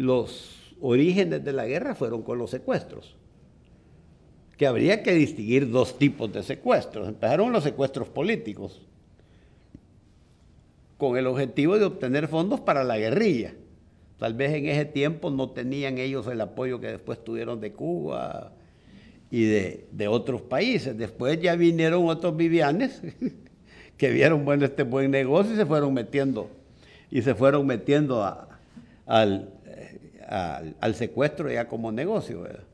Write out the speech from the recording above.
los orígenes de la guerra fueron con los secuestros, que habría que distinguir dos tipos de secuestros. Empezaron los secuestros políticos, con el objetivo de obtener fondos para la guerrilla. Tal vez en ese tiempo no tenían ellos el apoyo que después tuvieron de Cuba y de otros países. Después ya vinieron otros vivianes que vieron, bueno, este buen negocio y se fueron metiendo al secuestro ya como negocio, ¿verdad?